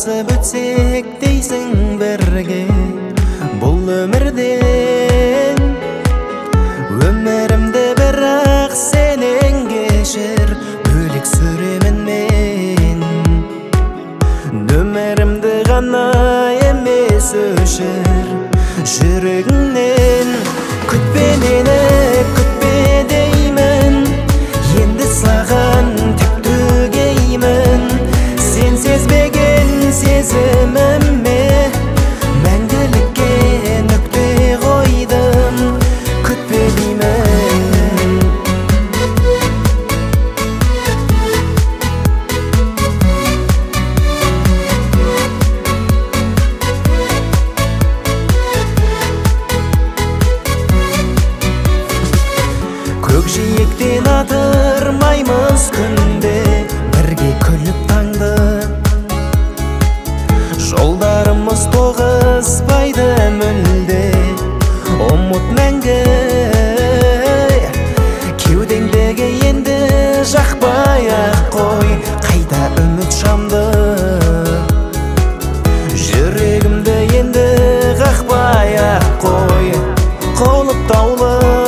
басып өтсек дейсің бірге бұл өмірден. Өмірімді бірақ сенен кешір, бөлек сүремін мен. Өмірімді ғана емес өшір жүрегіңнен. Күтпе мені, күтпе деймін, енді саған тек төгеймін. Сен сезбеген сезіміме мәңгілікке нүкте қойдым. Күтпе деймін. Көкжиектен атырмаймыз күнде, бірге күліп таңды. Жолдарымыз тоғыспайды мүлде, ұмыт мәңгі. Кеудеңдегі енді жақпай-ақ қой, қайта үміт шамды. Жүрегімді енді қақпай-ақ қой, қолып таулы